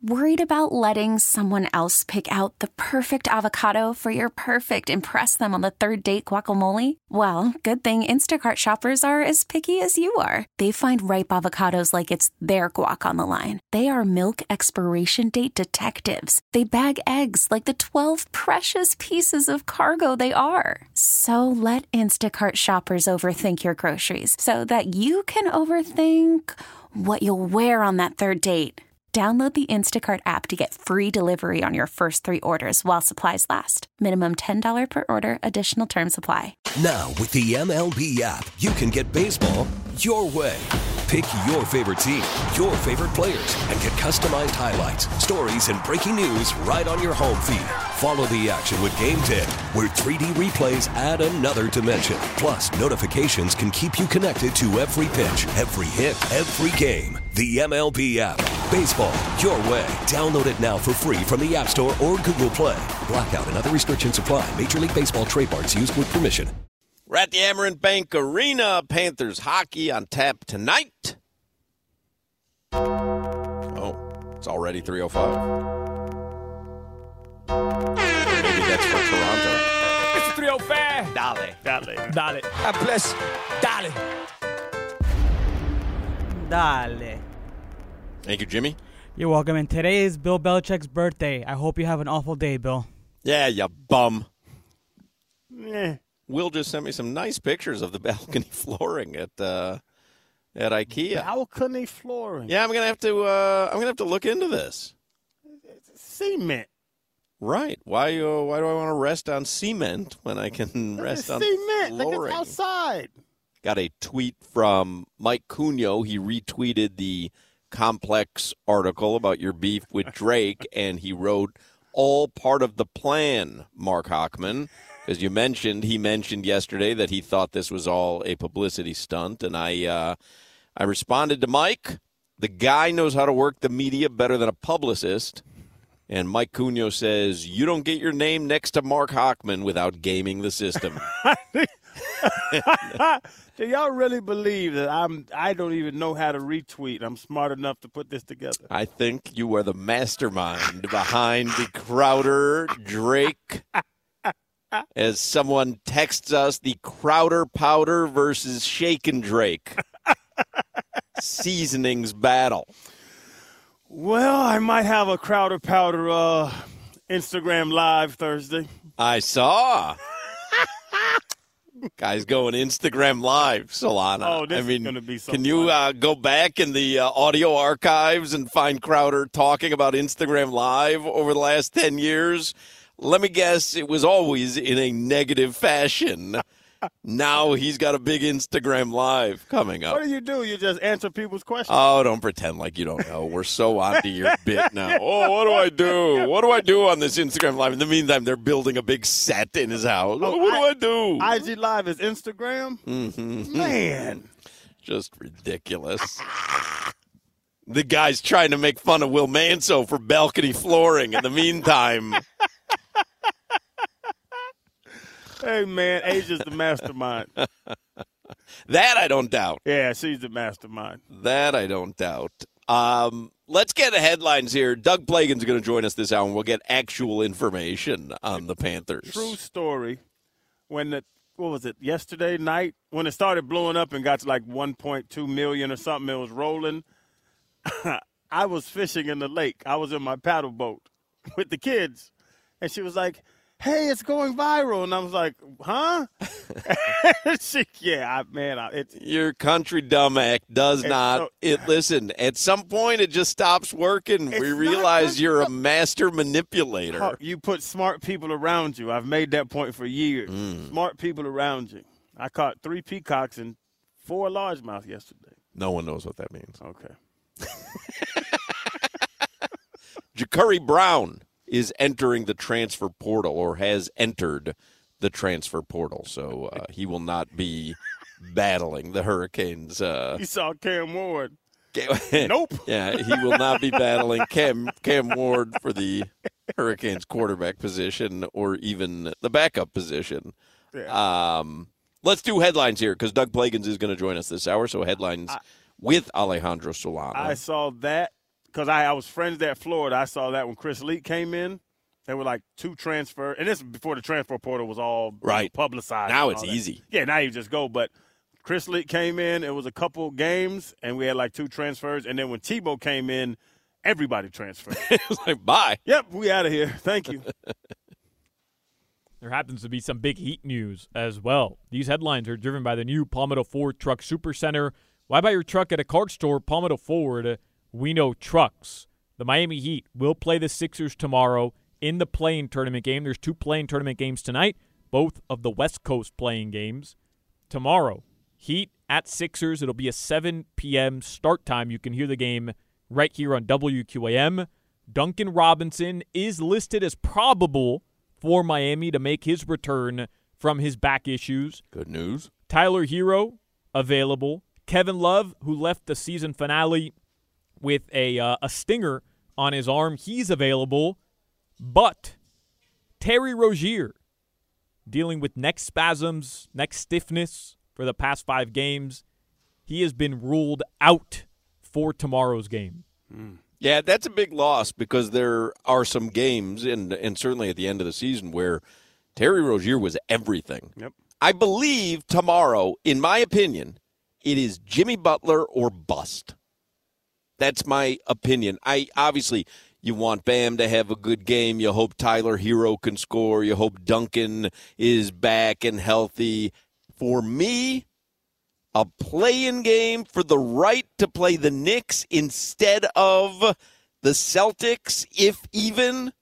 Worried about letting someone else pick out the perfect avocado for your perfect impress them on the third date guacamole? Well, good thing Instacart shoppers are as picky as you are. They find ripe avocados like it's their guac on the line. They are milk expiration date detectives. They bag eggs like the 12 precious pieces of cargo they are. So let Instacart shoppers overthink your groceries so that you can overthink what you'll wear on that third date. Download the Instacart app to get free delivery on your first 3 orders while supplies last. Minimum $10 per order. Additional terms apply. Now, with the MLB app, you can get baseball your way. Pick your favorite team, your favorite players, and get customized highlights, stories, and breaking news right on your home feed. Follow the action with Game 10, where 3D replays add another dimension. Plus, notifications can keep you connected to every pitch, every hit, every game. The MLB app. Baseball your way. Download it now for free from the App Store or Google Play. Blackout and other restrictions apply. Major League Baseball trademarks used with permission. We're at the Amerant Bank Arena. Panthers hockey on tap tonight. Oh, it's already 3:05. Maybe that's for Toronto. It's 3:05. Dale. God bless. Dale. Thank you, Jimmy. You're welcome. And today is Bill Belichick's birthday. I hope you have an awful day, Bill. Yeah, you bum. Yeah. Will just sent me some nice pictures of the balcony flooring at IKEA. Balcony flooring. Yeah, I'm gonna have to look into this. It's cement. Right. Why do I want to rest on cement when I can rest on cement? flooring? Like it's outside. Got a tweet from Mike Cugno. He retweeted the Complex article about your beef with Drake, and he wrote, all part of the plan, Mark Hochman. Because he mentioned yesterday that he thought this was all a publicity stunt, and I responded to Mike. The guy knows how to work the media better than a publicist. And Mike Cugno says, you don't get your name next to Mark Hochman without gaming the system. Do y'all really believe that I don't even know how to retweet? I'm smart enough to put this together. I think you are the mastermind behind the Crowder Drake. As someone texts us, the Crowder powder versus Shaken Drake seasonings battle. Well, I might have a Crowder powder Instagram Live Thursday. I saw. Guys going Instagram Live, Solana. Oh, this is going to be so Can you go back in the audio archives and find Crowder talking about Instagram Live over the last 10 years? Let me guess, it was always in a negative fashion. Now he's got a big Instagram Live coming up. What do? You just answer people's questions? Oh, don't pretend like you don't know. We're so onto your bit now. Oh, what do I do? What do I do on this Instagram Live? In the meantime, they're building a big set in his house. Oh, what do I do? IG Live is Instagram? Mm-hmm. Man. Just ridiculous. The guy's trying to make fun of Will Manso for balcony flooring. In the meantime... Hey, man, Asia's the mastermind. That I don't doubt. Yeah, she's the mastermind. That I don't doubt. Let's get the headlines here. Doug Plagan's going to join us this hour, and we'll get actual information on the Panthers. True story. What was it, yesterday night? When it started blowing up and got to like 1.2 million or something, it was rolling. I was fishing in the lake. I was in my paddle boat with the kids, and she was like, hey, it's going viral. And I was like, huh? Your country dumb act does not. Listen, at some point it just stops working. We realize you're a master manipulator. You put smart people around you. I've made that point for years. Smart people around you. I caught 3 peacocks and 4 largemouth yesterday. No one knows what that means. Okay. Ja'Kurri Brown is entering the transfer portal, or has entered the transfer portal. So he will not be battling the Hurricanes. You saw Cam Ward. Nope. Yeah, he will not be battling Cam Ward for the Hurricanes quarterback position or even the backup position. Yeah. Let's do headlines here because Doug Plagans is going to join us this hour. So headlines with Alejandro Solana. I saw that. because I was friends there at Florida. I saw that when Chris Leak came in. There were like 2 transfer, and this is before the transfer portal was all publicized. Now it's easy. Yeah, now you just go. But Chris Leak came in. It was a couple games, and we had like 2 transfers. And then when Tebow came in, everybody transferred. It was like, bye. Yep, we out of here. Thank you. There happens to be some big Heat news as well. These headlines are driven by the new Palmetto Ford Truck Supercenter. Why buy your truck at a car store? Palmetto Ford, we know trucks. The Miami Heat will play the Sixers tomorrow in the play-in tournament game. There's 2 play-in tournament games tonight, both of the West Coast play-in games. Tomorrow, Heat at Sixers. It'll be a 7 p.m. start time. You can hear the game right here on WQAM. Duncan Robinson is listed as probable for Miami to make his return from his back issues. Good news. Tyler Hero, available. Kevin Love, who left the season finale with a stinger on his arm, he's available. But Terry Rozier, dealing with neck spasms, neck stiffness for the past 5 games, he has been ruled out for tomorrow's game. Yeah, that's a big loss because there are some games, and certainly at the end of the season, where Terry Rozier was everything. Yep. I believe tomorrow, in my opinion, it is Jimmy Butler or bust. That's my opinion. Obviously, you want Bam to have a good game. You hope Tyler Hero can score. You hope Duncan is back and healthy. For me, a play-in game for the right to play the Knicks instead of the Celtics, if even,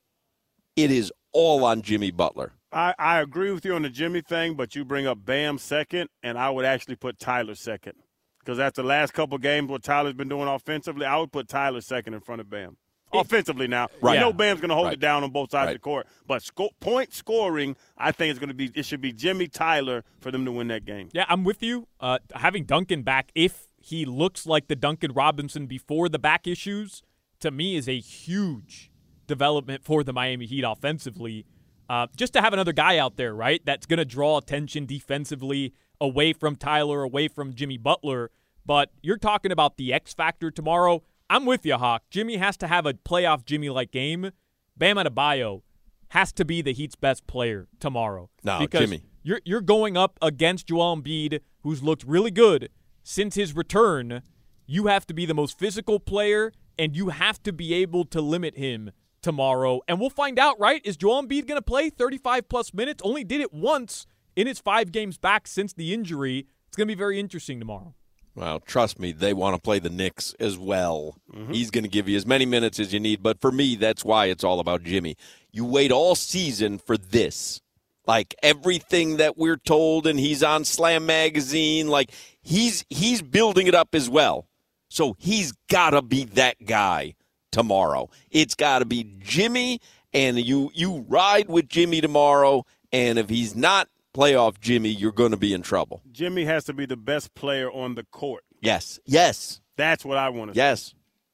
it is all on Jimmy Butler. I agree with you on the Jimmy thing, but you bring up Bam second, and I would actually put Tyler second. Because after the last couple games, what Tyler's been doing offensively, I would put Tyler second in front of Bam. Offensively now. Right. You know Bam's going to hold Right. it down on both sides Right. of the court. But point scoring, I think it should be Jimmy Tyler for them to win that game. Yeah, I'm with you. Having Duncan back, if he looks like the Duncan Robinson before the back issues, to me is a huge development for the Miami Heat offensively. Just to have another guy out there, right, that's going to draw attention defensively away from Tyler, away from Jimmy Butler. But you're talking about the X factor tomorrow. I'm with you, Hawk. Jimmy has to have a playoff Jimmy-like game. Bam Adebayo has to be the Heat's best player tomorrow. No, because Jimmy. You're going up against Joel Embiid, who's looked really good since his return. You have to be the most physical player, and you have to be able to limit him tomorrow. And we'll find out, right? Is Joel Embiid going to play 35-plus minutes? Only did it once in his 5 games back since the injury. It's going to be very interesting tomorrow. Well, trust me, they want to play the Knicks as well. Mm-hmm. He's going to give you as many minutes as you need. But for me, that's why it's all about Jimmy. You wait all season for this. Like everything that we're told, and he's on Slam Magazine, like he's building it up as well. So he's got to be that guy tomorrow. It's got to be Jimmy, and you ride with Jimmy tomorrow, and if he's not playoff Jimmy, you're going to be in trouble. Jimmy has to be the best player on the court. Yes. That's what I want to Yes.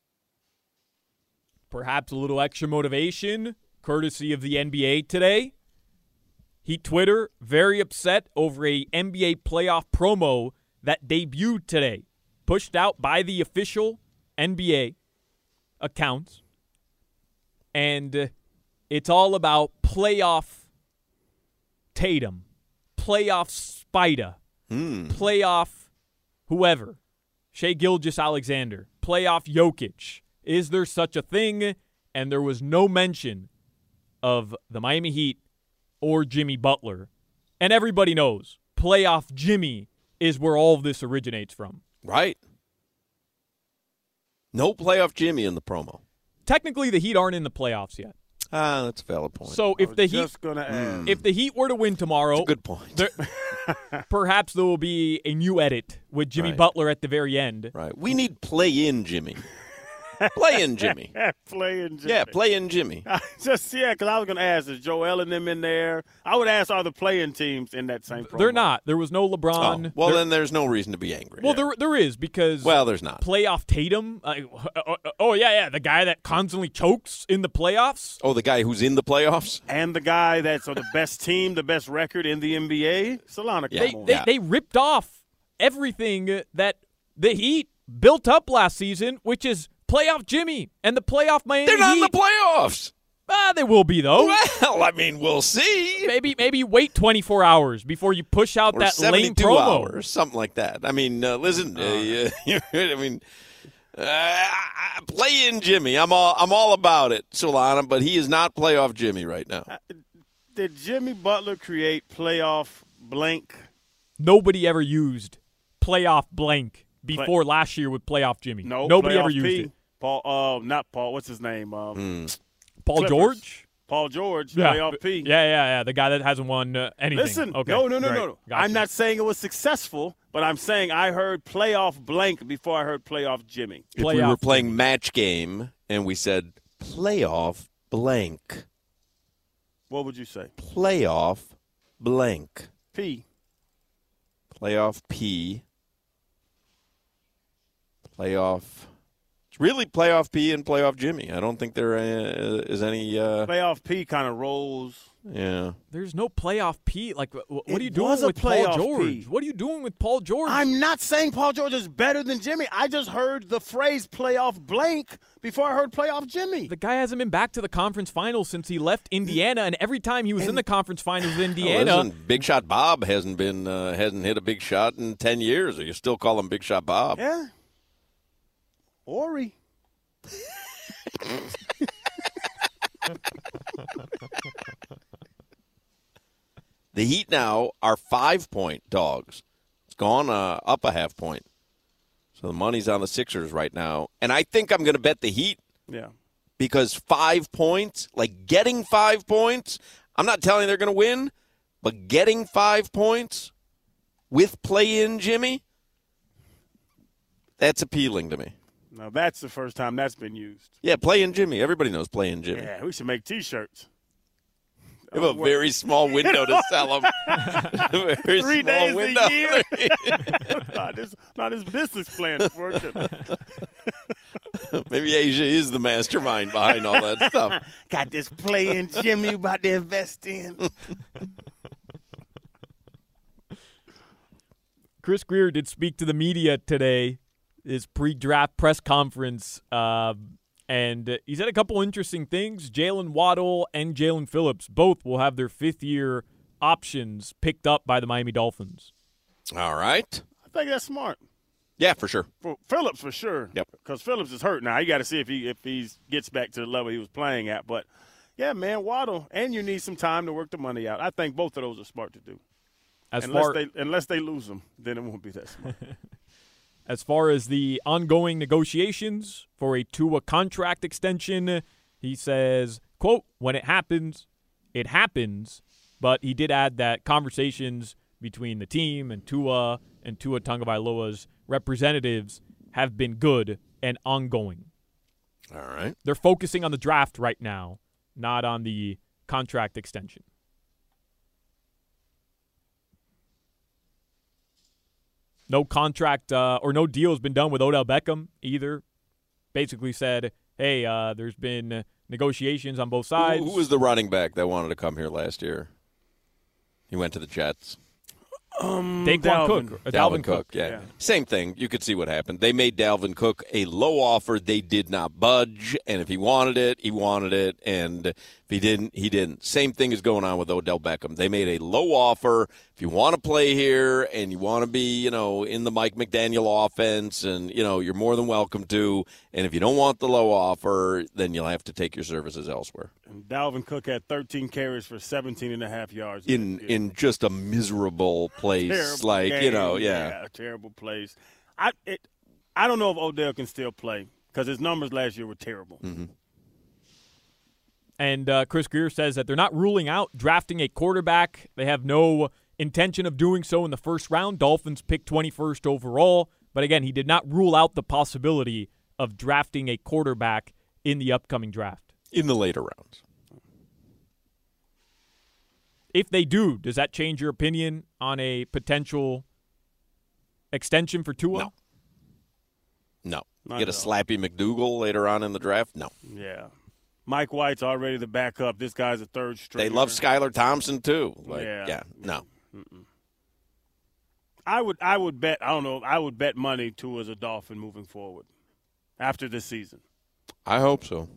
Perhaps a little extra motivation, courtesy of the NBA today. Heat Twitter, very upset over a NBA playoff promo that debuted today, pushed out by the official NBA accounts. And it's all about playoff Tatum, playoff Spida, playoff whoever, Shai Gilgeous-Alexander, playoff Jokic. Is there such a thing? And there was no mention of the Miami Heat or Jimmy Butler. And everybody knows playoff Jimmy is where all of this originates from. Right. No playoff Jimmy in the promo. Technically, the Heat aren't in the playoffs yet. That's a valid point. So if the Heat, ask. if the Heat were to win tomorrow, That's a good point. perhaps there will be a new edit with Jimmy Right. Butler at the very end. Right. We need play-in Jimmy. Play-in Jimmy. Playing Jimmy. Yeah, play-in Jimmy. Because I was going to ask, is Joel and them in there? I would ask, are the playing teams in that same promo? They're not. There was no LeBron. Oh, well, then there's no reason to be angry. Well, there is because there's not. playoff Tatum. The guy that constantly chokes in the playoffs. Oh, the guy who's in the playoffs? And the guy that's the best team, the best record in the NBA? Solana, Yeah. come on. They ripped off everything that the Heat built up last season, which is playoff Jimmy and the playoff Miami They're not in Heat. the playoffs. They will be, though. Well, I mean, we'll see. Maybe wait 24 hours before you push out Or that lame 72 promo. hours, something like that. I mean, listen, I mean, play in Jimmy. I'm all about it, Solana, but he is not playoff Jimmy right now. Did Jimmy Butler create playoff blank? Nobody ever used playoff blank before last year with playoff Jimmy. No, Nobody playoff ever used P. it. Paul, not Paul. What's his name? Paul Clippers. George? Paul George, Yeah. playoff P. Yeah. The guy that hasn't won anything. Listen, Okay. no. Gotcha. I'm not saying it was successful, but I'm saying I heard playoff blank before I heard playoff Jimmy. If we Playoff were playing match game and we said playoff blank, What would you say? playoff blank, P. playoff P, playoff. It's really playoff P and playoff Jimmy. I don't think there is any. Playoff P kind of rolls. Yeah. There's no playoff P. Like, what are you It doing was a with Paul playoff George? P. What are you doing with Paul George? I'm not saying Paul George is better than Jimmy. I just heard the phrase playoff blank before I heard playoff Jimmy. The guy hasn't been back to the conference finals since he left Indiana, and every time he was in the conference finals with Indiana, Oh, listen, Big Shot Bob hasn't hit a big shot in 10 years. You still call him Big Shot Bob? Yeah. Ori. The Heat now are 5-point dogs. It's gone up a half point. So the money's on the Sixers right now. And I think I'm going to bet the Heat Yeah. because 5 points, like getting 5 points, I'm not telling you they're going to win, but getting 5 points with play-in Jimmy, that's appealing to me. Now that's the first time that's been used. Yeah, play-in Jimmy. Everybody knows play-in Jimmy. Yeah, we should make T-shirts. You have a very small window to sell them. A very 3 small days window. a year. not his business plan is working. Maybe Asia is the mastermind behind all that stuff. Got this play-in Jimmy about to invest in. Chris Greer did speak to the media today, his pre-draft press conference, and he said a couple interesting things. Jalen Waddle and Jalen Phillips both will have their fifth-year options picked up by the Miami Dolphins. All right. I think that's smart. Yeah, for sure. For Phillips, for sure. Yep. Because Phillips is hurt now. You got to see if he gets back to the level he was playing at. But, yeah, man, Waddle, and you need some time to work the money out. I think both of those are smart to do. Unless they lose them, then it won't be that smart. As far as the ongoing negotiations for a Tua contract extension, he says, quote, when it happens, but he did add that conversations between the team and Tua Tagovailoa's representatives have been good and ongoing. All right. They're focusing on the draft right now, not on the contract extension. No contract or no deal has been done with Odell Beckham either. Basically said, hey, there's been negotiations on both sides. Who was the running back that wanted to come here last year? He went to the Jets. Dalvin Cook, yeah. Same thing. You could see what happened. They made Dalvin Cook a low offer. They did not budge. And if he wanted it, he wanted it. And if he didn't, he didn't. Same thing is going on with Odell Beckham. They made a low offer. If you want to play here and you want to be, in the Mike McDaniel offense and, you're more than welcome to. And if you don't want the low offer, then you'll have to take your services elsewhere. And Dalvin Cook had 13 carries for 17.5 yards. In just a miserable place. Terrible game. A terrible place. I don't know if Odell can still play because his numbers last year were terrible. Mm-hmm. And Chris Greer says that they're not ruling out drafting a quarterback. They have no intention of doing so in the first round. Dolphins picked 21st overall. But again, he did not rule out the possibility of drafting a quarterback in the upcoming draft. In the later rounds. If they do, does that change your opinion on a potential extension for Tua? No. Not Get a at all. Slappy McDougal later on in the draft? No. Yeah. Mike White's already the backup. This guy's a third stringer. They love Skylar Thompson, too. No. I would bet. I don't know. I would bet money Tua's a Dolphin moving forward. after this season. I hope so.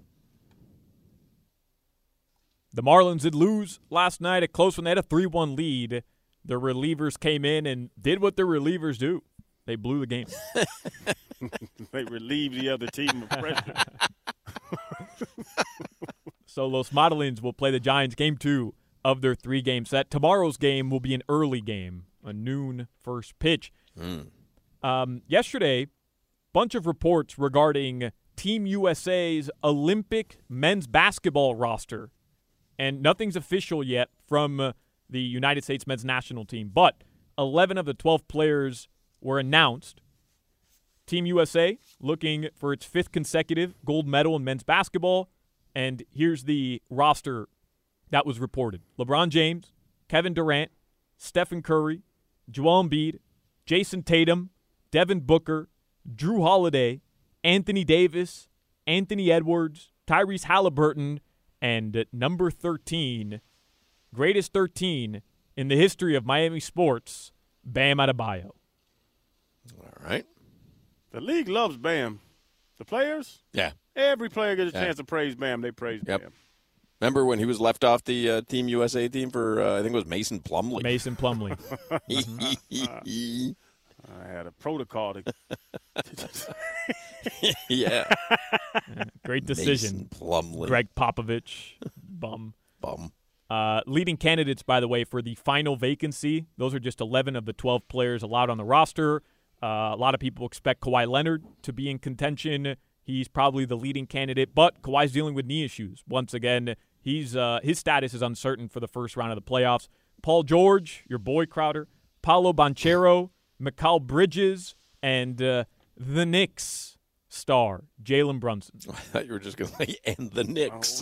The Marlins did lose last night, a close one. They had a 3-1 lead. The relievers came in and did what their relievers do. They blew the game. They relieved the other team of pressure. So Los Marlins will play the Giants game 2 of their 3-game set. Tomorrow's game will be an early game, a noon first pitch. Yesterday, bunch of reports regarding Team USA's Olympic men's basketball roster. And nothing's official yet from the United States men's national team. But 11 of the 12 players were announced. Team USA looking for its 5th consecutive gold medal in men's basketball. And here's the roster that was reported. LeBron James, Kevin Durant, Stephen Curry, Joel Embiid, Jason Tatum, Devin Booker, Drew Holiday, Anthony Davis, Anthony Edwards, Tyrese Halliburton, and number 13, greatest 13 in the history of Miami sports, Bam Adebayo. All right. The league loves Bam. The players? Yeah. Every player gets a chance to praise Bam. They praise Bam. Remember when he was left off the Team USA team for, I think it was Mason Plumlee. Mason Plumlee. I had a protocol to Yeah. Great decision. Mason Plumlee. Greg Popovich, bum. Bum. Leading candidates, by the way, for the final vacancy. Those are just 11 of the 12 players allowed on the roster. A lot of people expect Kawhi Leonard to be in contention. He's probably the leading candidate, but Kawhi's dealing with knee issues. Once again, his status is uncertain for the first round of the playoffs. Paul George, your boy Crowder, Paolo Banchero, Mikal Bridges, and the Knicks star, Jalen Brunson. I thought you were just going to say, and the Knicks.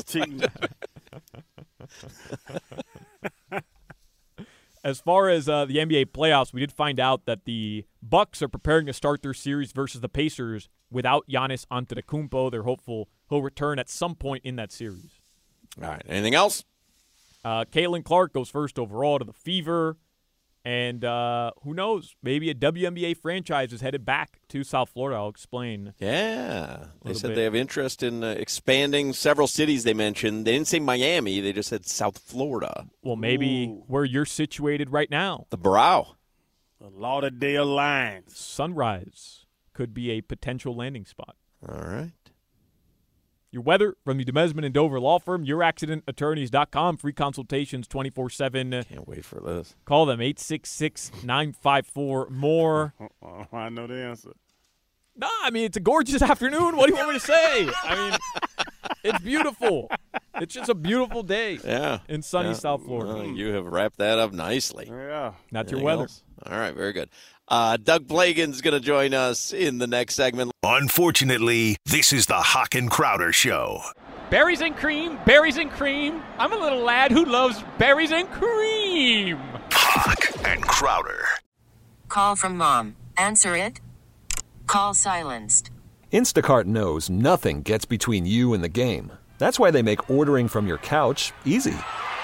As far as the NBA playoffs, we did find out that the Bucks are preparing to start their series versus the Pacers without Giannis Antetokounmpo. They're hopeful he'll return at some point in that series. All right. Anything else? Caitlin Clark goes first overall to the Fever. And who knows? Maybe a WNBA franchise is headed back to South Florida. I'll explain. Yeah. They said they have interest in expanding several cities they mentioned. They didn't say Miami. They just said South Florida. Well, maybe where you're situated right now. The Brow. The Lauderdale Lines. Sunrise could be a potential landing spot. All right. Your weather from the DeMesman and Dover Law Firm, youraccidentattorneys.com. Free consultations 24/7. Can't wait for this. Call them 866-954-MORE. I know the answer. No, I mean, it's a gorgeous afternoon. What do you want me to say? I mean, it's beautiful. It's just a beautiful day in sunny South Florida. Well, you have wrapped that up nicely. Yeah. That's your weather. Else? All right, very good. Doug Plagens going to join us in the next segment. Unfortunately, this is the Hawk and Crowder Show. Berries and cream, berries and cream. I'm a little lad who loves berries and cream. Hawk and Crowder. Call from mom. Answer it. Call silenced. Instacart knows nothing gets between you and the game. That's why they make ordering from your couch easy.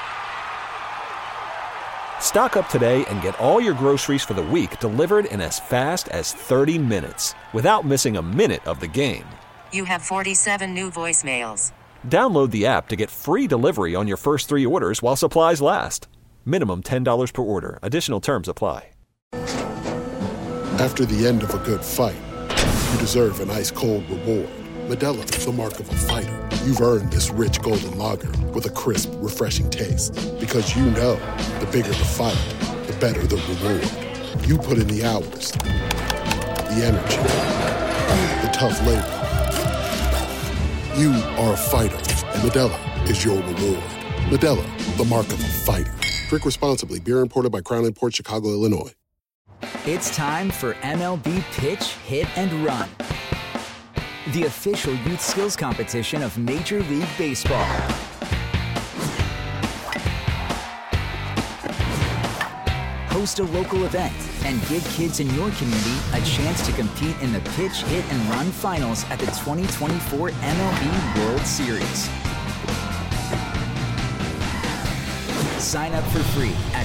Stock up today and get all your groceries for the week delivered in as fast as 30 minutes without missing a minute of the game. You have 47 new voicemails. Download the app to get free delivery on your first 3 orders while supplies last. Minimum $10 per order. Additional terms apply. After the end of a good fight, you deserve an ice-cold reward. Modelo is the mark of a fighter. You've earned this rich golden lager with a crisp, refreshing taste. Because you know, the bigger the fight, the better the reward. You put in the hours, the energy, the tough labor. You are a fighter, and Modelo is your reward. Modelo, the mark of a fighter. Drink responsibly. Beer imported by Crown Imports, Chicago, Illinois. It's time for MLB Pitch, Hit, and Run, the official youth skills competition of Major League Baseball. Host a local event and give kids in your community a chance to compete in the Pitch, Hit, and Run finals at the 2024 MLB World Series. Sign up for free at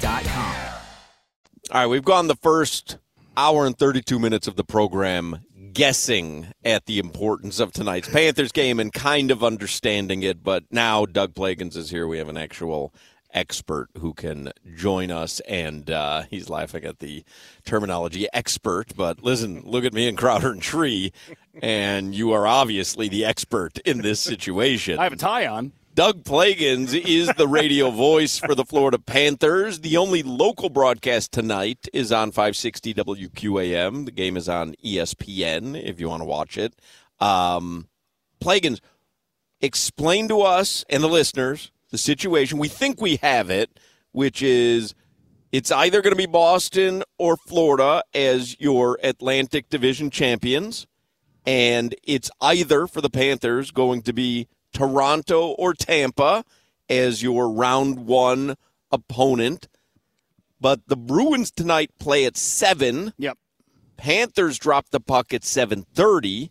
pitchhitrun.com. All right, we've gone the first hour and 32 minutes of the program guessing at the importance of tonight's Panthers game and kind of understanding it, but now Doug Plagens is here. We have an actual expert who can join us, and he's laughing at the terminology expert, but listen, look at me and Crowder and Tree, and you are obviously the expert in this situation. I have a tie on. Doug Plagens is the radio voice for the Florida Panthers. The only local broadcast tonight is on 560 WQAM. The game is on ESPN if you want to watch it. Plagens, explain to us and the listeners the situation. We think we have it, which is it's either going to be Boston or Florida as your Atlantic Division champions, and it's either for the Panthers going to be Toronto or Tampa as your round one opponent. But the Bruins tonight play at 7. Yep. Panthers drop the puck at 7:30.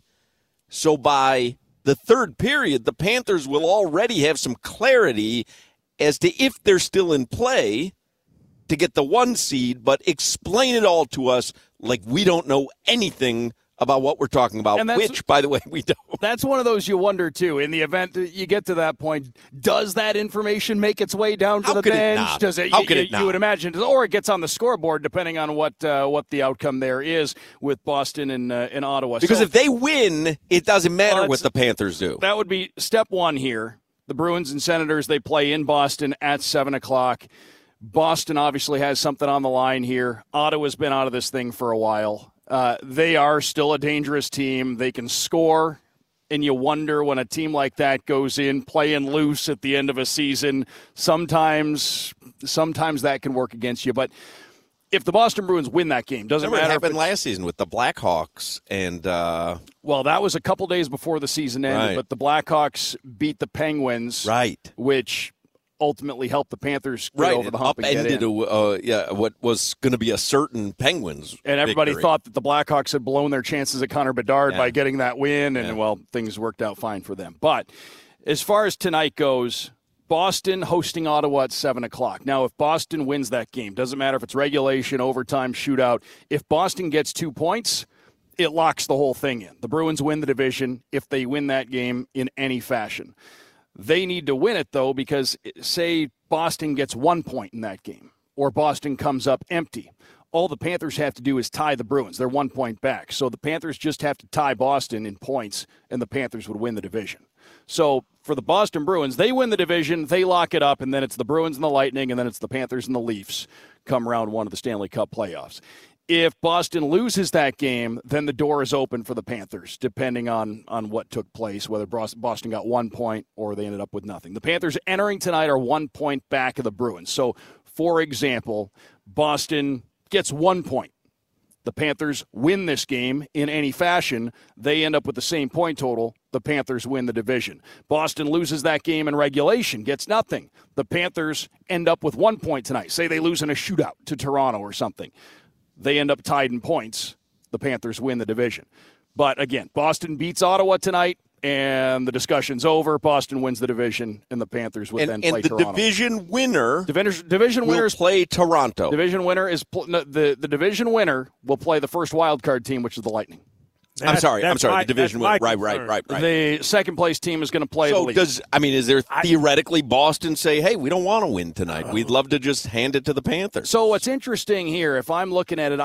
So by the third period, the Panthers will already have some clarity as to if they're still in play to get the 1 seed, but explain it all to us like we don't know anything about what we're talking about, which, by the way, we don't. That's one of those you wonder, too. In the event that you get to that point, does that information make its way down to the bench? Does it? How could it not? You would imagine, or it gets on the scoreboard, depending on what the outcome there is with Boston and Ottawa. Because if they win, it doesn't matter what the Panthers do. That would be step one here. The Bruins and Senators, they play in Boston at 7 o'clock. Boston obviously has something on the line here. Ottawa's been out of this thing for a while. They are still a dangerous team. They can score, and you wonder when a team like that goes in playing loose at the end of a season, sometimes that can work against you. But if the Boston Bruins win that game, doesn't matter. It happened last season with the Blackhawks. And well, that was a couple days before the season ended, right. But the Blackhawks beat the Penguins, right? Which ultimately helped the Panthers get over the hump and get in. What was going to be a certain Penguins and everybody victory. thought that the Blackhawks had blown their chances at Connor Bedard by getting that win, and, well, things worked out fine for them. But as far as tonight goes, Boston hosting Ottawa at 7 o'clock. Now, if Boston wins that game, doesn't matter if it's regulation, overtime, shootout, if Boston gets 2 points, it locks the whole thing in. The Bruins win the division if they win that game in any fashion. They need to win it, though, because say Boston gets 1 point in that game or Boston comes up empty. All the Panthers have to do is tie the Bruins. They're 1 point back. So the Panthers just have to tie Boston in points, and the Panthers would win the division. So for the Boston Bruins, they win the division, they lock it up, and then it's the Bruins and the Lightning, and then it's the Panthers and the Leafs come round one of the Stanley Cup playoffs. If Boston loses that game, then the door is open for the Panthers, depending on what took place, whether Boston got 1 point or they ended up with nothing. The Panthers entering tonight are 1 point back of the Bruins. So, for example, Boston gets 1 point. The Panthers win this game in any fashion. They end up with the same point total. The Panthers win the division. Boston loses that game in regulation, gets nothing. The Panthers end up with 1 point tonight. Say they lose in a shootout to Toronto or something. They end up tied in points. The Panthers win the division. But, again, Boston beats Ottawa tonight, and the discussion's over. Boston wins the division, and the Panthers would then play Toronto. And the division winner will play Toronto. Division winner is the division winner will play the first wild card team, which is the Lightning. I'm sorry. The division winner. Right. The second-place team is going to play the Leafs. Is there theoretically Boston say, hey, we don't want to win tonight. We'd love to just hand it to the Panthers. So what's interesting here, if I'm looking at it,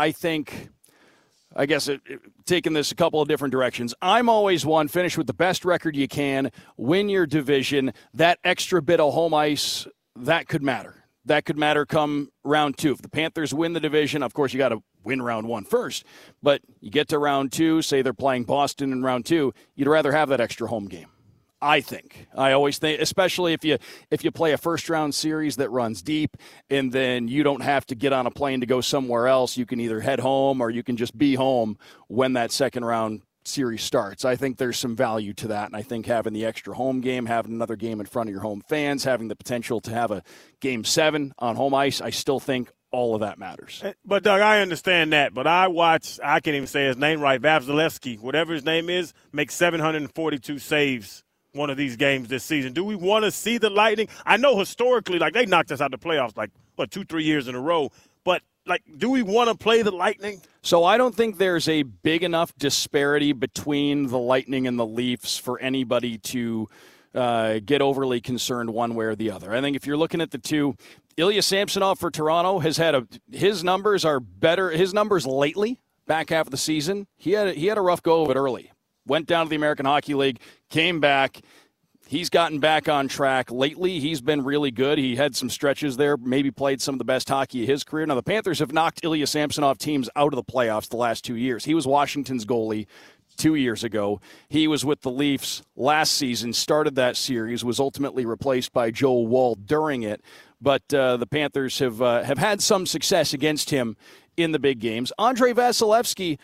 I guess taking this a couple of different directions. I'm always one, finish with the best record you can, win your division. That extra bit of home ice, that could matter. That could matter come round 2. If the Panthers win the division, of course, you got to win round 1 first. But you get to round 2, say they're playing Boston in round 2, you'd rather have that extra home game. I think. I always think, especially if you play a first-round series that runs deep and then you don't have to get on a plane to go somewhere else. You can either head home or you can just be home when that second-round series starts. I think there's some value to that, and I think having the extra home game, having another game in front of your home fans, having the potential to have a Game 7 on home ice, I still think all of that matters. But, Doug, I understand that, but I can't even say his name right, Vasilevsky, whatever his name is, makes 742 saves one of these games this season. Do we want to see the Lightning? I know historically, they knocked us out of the playoffs 2-3 years in a row, but like, do we want to play the Lightning? So I don't think there's a big enough disparity between the Lightning and the Leafs for anybody to get overly concerned one way or the other. I think if you're looking at the two, Ilya Samsonov for Toronto has had his numbers are better. His numbers lately, back half of the season, he had a rough go of it early. Went down to the American Hockey League, came back. He's gotten back on track. Lately, he's been really good. He had some stretches there, maybe played some of the best hockey of his career. Now, the Panthers have knocked Ilya Samsonov teams out of the playoffs the last 2 years. He was Washington's goalie 2 years ago. He was with the Leafs last season, started that series, was ultimately replaced by Joe Woll during it. But the Panthers have had some success against him in the big games. Andrei Vasilevsky,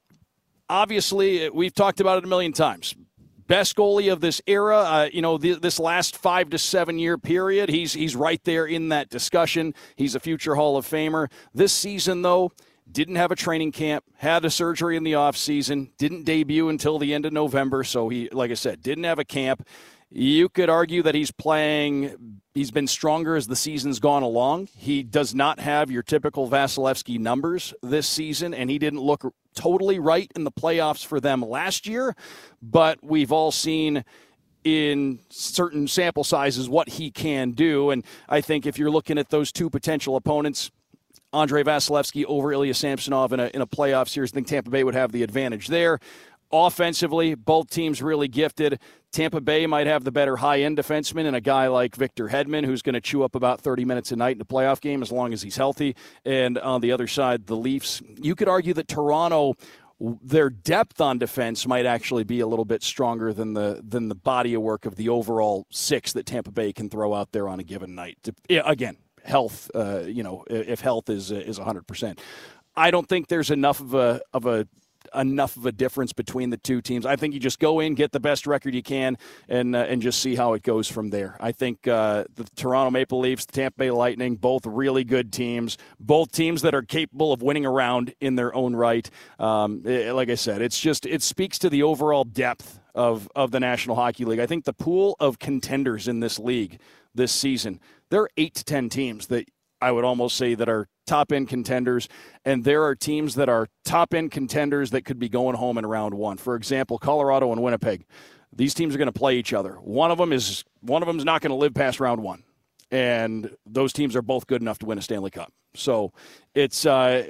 obviously, we've talked about it a million times. Best goalie of this era, this last 5 to 7 year period, he's right there in that discussion. He's a future Hall of Famer. This season, though, didn't have a training camp, had a surgery in the offseason, didn't debut until the end of November, so he, like I said, didn't have a camp. You could argue that he's been stronger as the season's gone along. He does not have your typical Vasilevsky numbers this season, and he didn't look totally right in the playoffs for them last year, but we've all seen in certain sample sizes what he can do, and I think if you're looking at those two potential opponents, Andrei Vasilevsky over Ilya Samsonov in a playoff series, I think Tampa Bay would have the advantage there. Offensively, both teams really gifted. Tampa Bay might have the better high-end defenseman and a guy like Victor Hedman, who's going to chew up about 30 minutes a night in a playoff game as long as he's healthy. And on the other side, the Leafs, you could argue that Toronto, their depth on defense might actually be a little bit stronger than the body of work of the overall six that Tampa Bay can throw out there on a given night. Again, health, if health is 100%. I don't think there's enough of a difference between the two teams. I think you just go in, get the best record you can, and just see how it goes from there. I think the Toronto Maple Leafs, the Tampa Bay Lightning, both really good teams, both teams that are capable of winning a round in their own right. Like I said, it speaks to the overall depth of the National Hockey League. I think the pool of contenders in this league this season, there are 8 to 10 teams that I would almost say that are top-end contenders, and there are teams that are top-end contenders that could be going home in round one. For example, Colorado and Winnipeg. These teams are going to play each other. One of them is not going to live past round one, and those teams are both good enough to win a Stanley Cup. So it's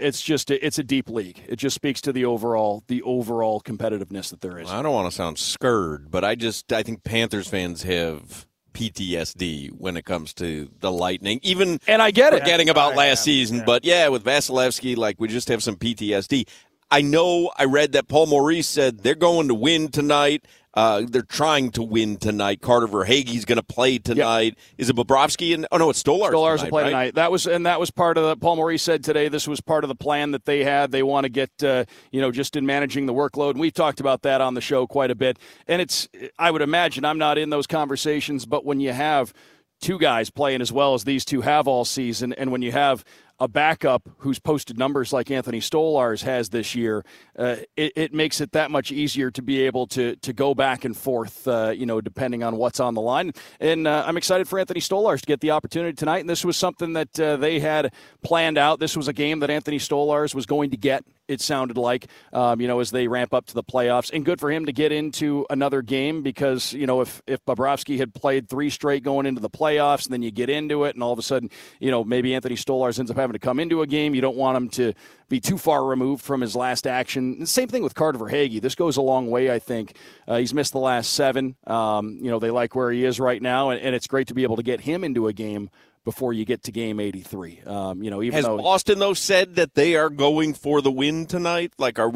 a deep league. It just speaks to the overall competitiveness that there is. Well, I don't want to sound scared, but I think Panthers fans have PTSD when it comes to the Lightning. And I get it. Forgetting about last season, but with Vasilevsky, we just have some PTSD. I know I read that Paul Maurice said they're going to win tonight. They're trying to win tonight. Carter Verhaeghe's going to play tonight. Yep. Is it Bobrovsky? It's Stolarz. Stolarz will play tonight. That was part of Paul Maurice said today. This was part of the plan that they had. They want to get just in managing the workload. And we've talked about that on the show quite a bit. And I would imagine I'm not in those conversations, but when you have two guys playing as well as these two have all season, and when you have a backup who's posted numbers like Anthony Stolarz has this year, it makes it that much easier to be able to go back and forth, depending on what's on the line. And I'm excited for Anthony Stolarz to get the opportunity tonight. And this was something that they had planned out. This was a game that Anthony Stolarz was going to get, it sounded like, as they ramp up to the playoffs. And good for him to get into another game because, if Bobrovsky had played 3 straight going into the playoffs, and then you get into it, and all of a sudden, maybe Anthony Stolarz ends up having to come into a game. You don't want him to be too far removed from his last action. And same thing with Carter Verhaeghe. This goes a long way, I think. He's missed the last 7. They like where he is right now, and it's great to be able to get him into a game before you get to game 83. Has Boston, though, said that they are going for the win tonight?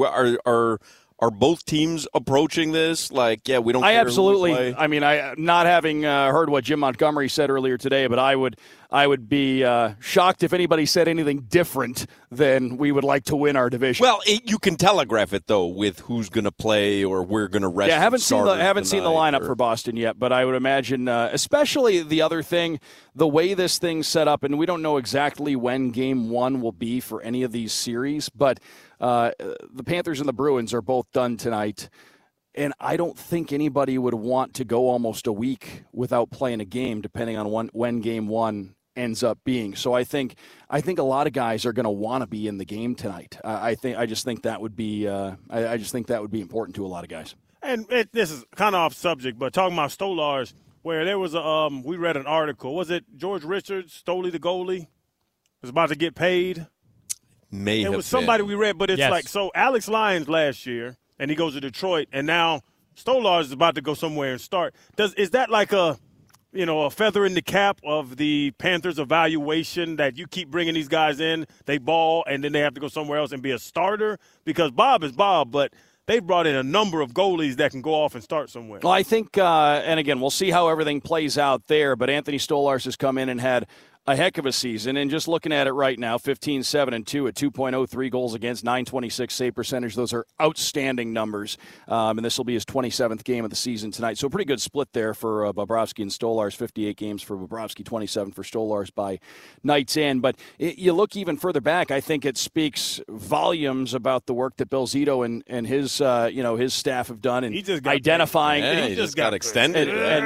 Are both teams approaching this? We don't care. I absolutely. Who we play? I mean, not having heard what Jim Montgomery said earlier today, but I would be shocked if anybody said anything different than we would like to win our division. Well, you can telegraph it though with who's going to play or we're going to rest. Yeah, haven't seen the lineup for Boston yet, but I would imagine, especially the other thing, the way this thing's set up, and we don't know exactly when Game 1 will be for any of these series, but the Panthers and the Bruins are both done tonight. And I don't think anybody would want to go almost a week without playing a game, depending on when Game 1 ends up being. So I think a lot of guys are going to want to be in the game tonight. I just think that would be important to a lot of guys. And this is kind of off subject, but talking about Stolars, where there was we read an article. Was it George Richards, Stoley the goalie, was about to get paid? It was somebody we read, but it's like, so Alex Lyons last year, and he goes to Detroit, and now Stolars is about to go somewhere and start. Is that like a feather in the cap of the Panthers' evaluation that you keep bringing these guys in, they ball, and then they have to go somewhere else and be a starter? Because Bob is Bob, but they brought in a number of goalies that can go off and start somewhere. Well, I think, and again, we'll see how everything plays out there, but Anthony Stolars has come in and had a heck of a season, and just looking at it right now, 15-7-2 at 2.03 goals against, .926 save percentage. Those are outstanding numbers, and this will be his 27th game of the season tonight. So a pretty good split there for Bobrovsky and Stolars, 58 games for Bobrovsky, 27 for Stolars by night's end. But you look even further back, I think it speaks volumes about the work that Bill Zito and his his staff have done in identifying. He just got extended,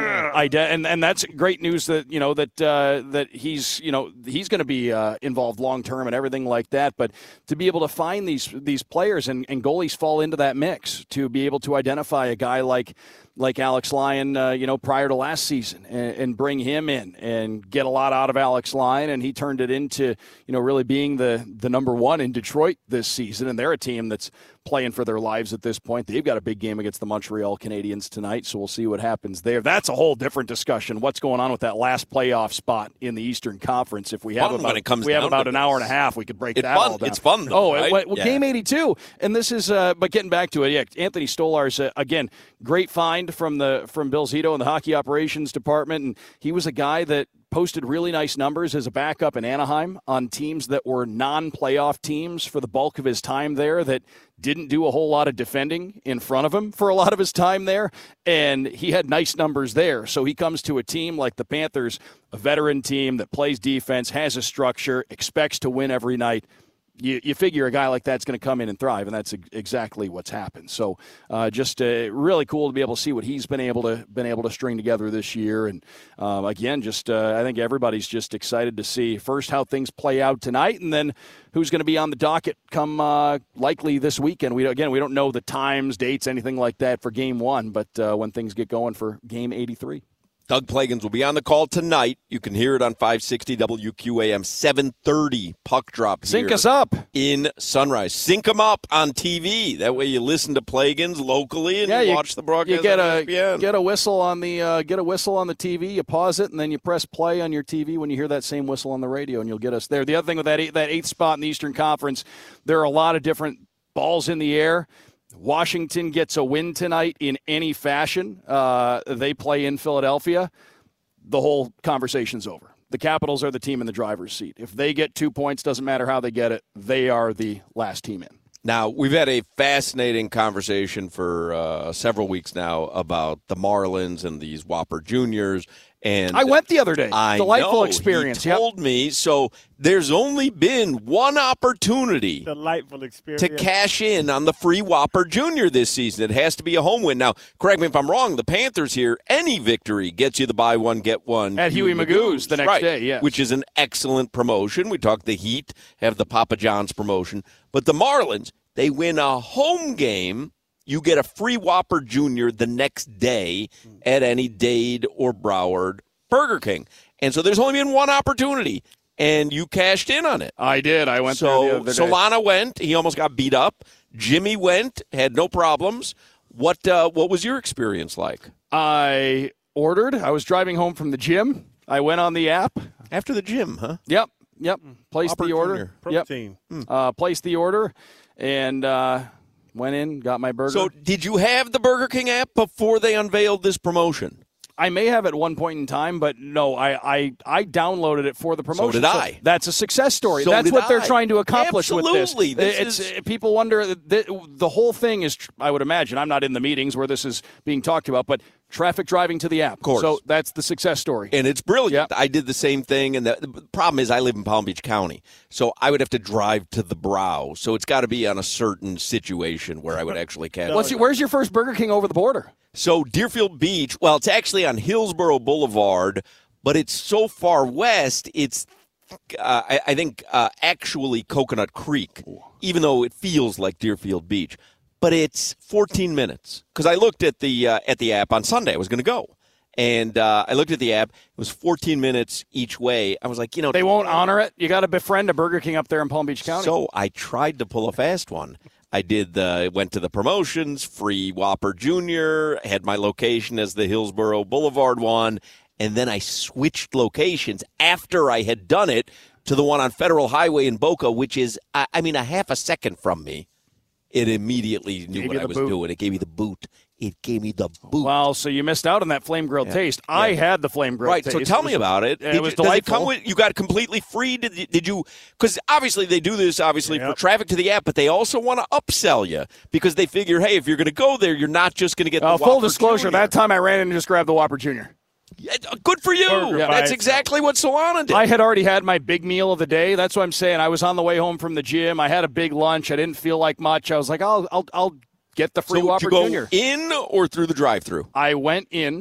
and that's great news that that he's going to be involved long term and everything like that. But to be able to find these players and goalies fall into that mix, to be able to identify a guy like Alex Lyon, prior to last season, and bring him in and get a lot out of Alex Lyon, and he turned it into really being the number one in Detroit this season, and they're a team that's playing for their lives at this point. They've got a big game against the Montreal Canadiens tonight, so we'll see what happens there. That's a whole different discussion. What's going on with that last playoff spot in the Eastern Conference? If we have about an hour and a half, we could break that all down. It's fun, though, right? Game 82, and this is. But getting back to it, Anthony Stolars again, great find from Bill Zito in the hockey operations department, and he was a guy that posted really nice numbers as a backup in Anaheim on teams that were non-playoff teams for the bulk of his time there, that didn't do a whole lot of defending in front of him for a lot of his time there, and he had nice numbers there. So he comes to a team like the Panthers, a veteran team that plays defense, has a structure, expects to win every night. You figure a guy like that's going to come in and thrive, and that's exactly what's happened. So, just really cool to be able to see what he's been able to string together this year. And again, I think everybody's just excited to see first how things play out tonight, and then who's going to be on the docket come likely this weekend. We don't know the times, dates, anything like that for Game 1, but when things get going for Game 83. Doug Plagans will be on the call tonight. You can hear it on 560 WQAM, 7:30 puck drop. Sync us up in Sunrise. Sync them up on TV. That way you listen to Plagans locally and you watch the broadcast. You get a whistle on the TV. You pause it and then you press play on your TV when you hear that same whistle on the radio, and you'll get us there. The other thing with that eighth spot in the Eastern Conference, there are a lot of different balls in the air. Washington gets a win tonight in any fashion. They play in Philadelphia. The whole conversation's over. The Capitals are the team in the driver's seat. If they get 2 points, doesn't matter how they get it, they are the last team in. Now, we've had a fascinating conversation for several weeks now about the Marlins and these Whopper Juniors. And I went the other day. Delightful experience. He told me. So there's only been one opportunity to cash in on the free Whopper Junior this season. It has to be a home win. Now, correct me if I'm wrong, the Panthers here, any victory gets you the buy one, get one. At Huey Magoo's the next day, yes. Which is an excellent promotion. We talked the Heat have the Papa John's promotion. But the Marlins, they win a home game. You get a free Whopper Junior the next day at any Dade or Broward Burger King. And so there's only been one opportunity, and you cashed in on it. I did. I went there the other day. Solana went. He almost got beat up. Jimmy went, had no problems. What was your experience like? I ordered. I was driving home from the gym. I went on the app. After the gym, huh? Yep. Placed the order. Protein. Placed the order, and went in, got my burger. So did you have the Burger King app before they unveiled this promotion? I may have at one point in time, but no, I downloaded it for the promotion. So did I. That's a success story. That's what they're trying to accomplish with this. People wonder, the whole thing is, I would imagine, I'm not in the meetings where this is being talked about, but traffic driving to the app. Of course. So that's the success story. And it's brilliant. Yep. I did the same thing, and the problem is I live in Palm Beach County, so I would have to drive to the Brow. So it's got to be on a certain situation where I would actually catch it. Where's your first Burger King over the border? So Deerfield Beach, well, it's actually on Hillsborough Boulevard, but it's so far west, it's, I think, actually Coconut Creek, even though it feels like Deerfield Beach. But it's 14 minutes. Because I looked at the app on Sunday. I was going to go. And I looked at the app. It was 14 minutes each way. I was like, They won't honor it? You got to befriend a Burger King up there in Palm Beach County. So I tried to pull a fast one. I went to the promotions, free Whopper Jr., had my location as the Hillsborough Boulevard one, and then I switched locations after I had done it to the one on Federal Highway in Boca, which is, a half a second from me. It immediately knew what I was doing. It gave me the boot. Well, so you missed out on that flame grilled taste. Yeah. I had the flame grilled taste. Right, so tell me about it. It was delightful. You got completely free? Did you? Because obviously they do this for traffic to the app, but they also want to upsell you because they figure, hey, if you're going to go there, you're not just going to get the Whopper full disclosure, Jr. That time I ran in and just grabbed the Whopper Jr. Yeah, good for you. That's exactly what Solana did. I had already had my big meal of the day. That's what I'm saying. I was on the way home from the gym. I had a big lunch. I didn't feel like much. I was like, I'll get the free Whopper Jr. Did you go in or through the drive-thru? I went in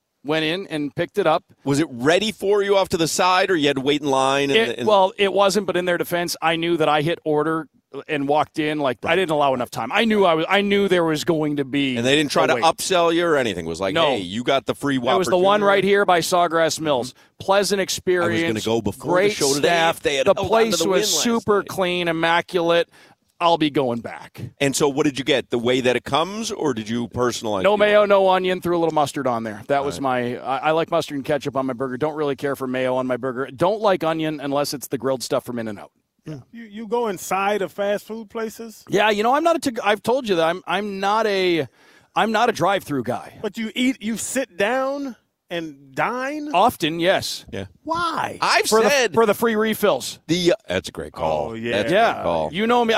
and picked it up. Was it ready for you off to the side, or you had to wait in line? Well, it wasn't, but in their defense, I knew that I hit order and walked in. I didn't allow enough time. I knew there was going to be. And they didn't try to upsell you or anything. It was like, hey, you got the free Whopper. It was the one right here by Sawgrass Mills. Pleasant experience. I was going to go before great the show staff. today. The place was super clean, immaculate. I'll be going back. And so what did you get? The way that it comes, or did you personalize? No mayo, no onion, threw a little mustard on there. That was I like mustard and ketchup on my burger. Don't really care for mayo on my burger. Don't like onion unless it's the grilled stuff from In-N-Out. Yeah. You go inside of fast food places? Yeah, I've told you that I'm not a drive-through guy. But you sit down and dine? Often, yes. Yeah. Why? For the free refills. That's a great call. Oh, yeah. That's a great call. You know me,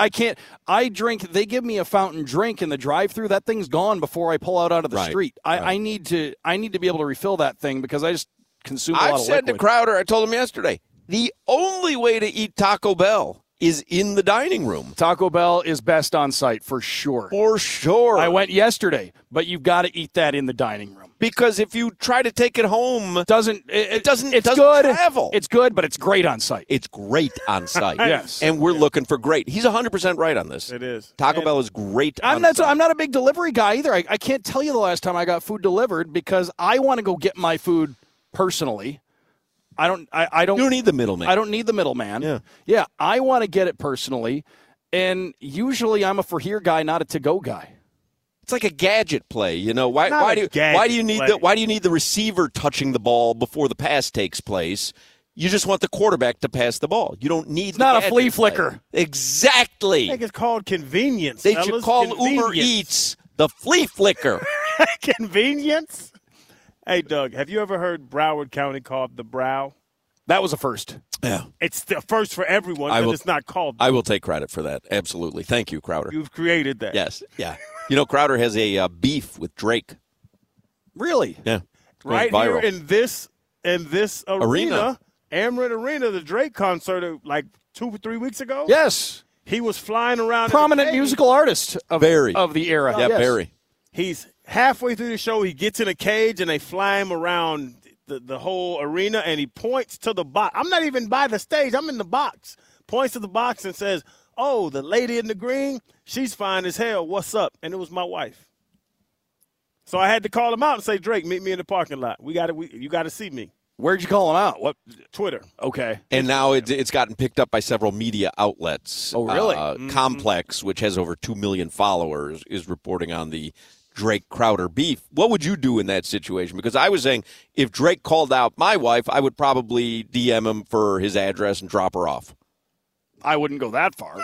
I drink, they give me a fountain drink in the drive-thru. That thing's gone before I pull out onto the street. I need to be able to refill that thing because I just consume a lot of liquid. I've said to Crowder, I told him yesterday, the only way to eat Taco Bell is in the dining room. Taco Bell is best on site for sure. For sure. I went yesterday, but you've got to eat that in the dining room. Because if you try to take it home, it doesn't good. Travel. It's good, but it's great on site. It's great on site. Yes. And we're looking for great. He's 100% right on this. It is. Taco Bell is great I'm not a big delivery guy either. I can't tell you the last time I got food delivered because I want to go get my food personally. I don't. You don't need the middleman. I don't need the middleman. Yeah. I want to get it personally, and usually I'm a for here guy, not a to go guy. It's like a gadget play, Why do you need the receiver touching the ball before the pass takes place? You just want the quarterback to pass the ball. You don't need. It's not a flea flicker. Exactly. I think it's called convenience. They should call Uber Eats the flea flicker. Convenience. Hey, Doug, have you ever heard Broward County called the Brow? That was a first. Yeah. It's the first for everyone, but it's not called. I will take credit for that. Absolutely. Thank you, Crowder. You've created that. Yes. Yeah. Crowder has a beef with Drake. Really? Yeah. Right viral. Here in this arena, Amerant Arena, the Drake concert like 2 or 3 weeks ago. Yes. He was flying around. Prominent musical artist of the era. Yeah, yes. very. He's halfway through the show. He gets in a cage, and they fly him around the whole arena, and he points to the box. I'm not even by the stage. I'm in the box. Points to the box and says, "Oh, the lady in the green, she's fine as hell. What's up?" And it was my wife. So I had to call him out and say, "Drake, meet me in the parking lot. You got to see me." Where'd you call him out? What? Twitter. Okay. And now it's gotten picked up by several media outlets. Oh, really? Complex, which has over 2 million followers, is reporting on the Drake-Crowder beef. What would you do in that situation? Because I was saying if Drake called out my wife, I would probably DM him for his address and drop her off. I wouldn't go that far.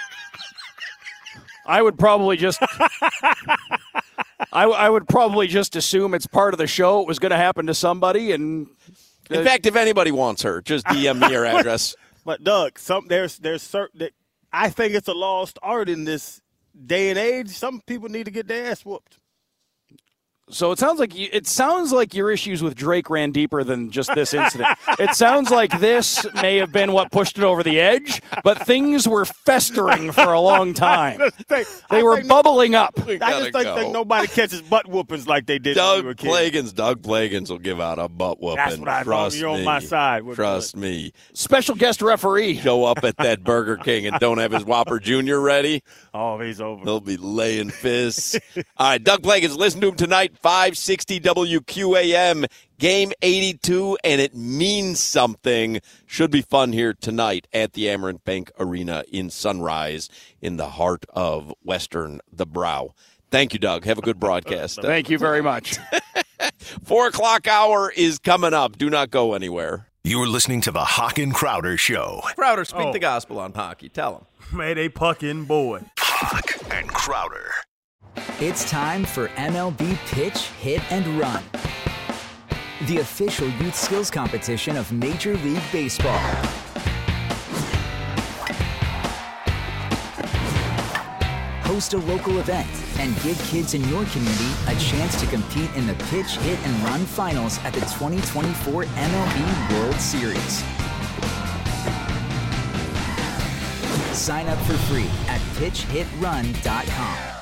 I would probably just I would probably just assume it's part of the show. It was going to happen to somebody. And in fact, if anybody wants her, just DM me your address. But Doug, there's certain. I think it's a lost art in this day and age. Some people need to get their ass whooped. So it sounds like your issues with Drake ran deeper than just this incident. It sounds like this may have been what pushed it over the edge, but things were festering for a long time. They were bubbling up. I just think nobody catches butt whoopings like they did when we were kids. Doug Plagans will give out a butt whooping. That's what I thought. You're on my side. Trust me. Special guest referee. Show up at that Burger King and don't have his Whopper Jr. ready. Oh, he's over. He'll be laying fists. All right, Doug Plagans, listen to him tonight, 560 WQAM, game 82, and it means something. Should be fun here tonight at the Amerant Bank Arena in Sunrise in the heart of Western The Brow. Thank you, Doug. Have a good broadcast. Thank you very much. 4 o'clock hour is coming up. Do not go anywhere. You're listening to the Hawk and Crowder Show. Crowder, speak the gospel on hockey. Tell him. Made a puckin' boy. Hawk and Crowder. It's time for MLB Pitch, Hit, and Run, the official youth skills competition of Major League Baseball. Host a local event and give kids in your community a chance to compete in the Pitch, Hit, and Run finals at the 2024 MLB World Series. Sign up for free at pitchhitrun.com.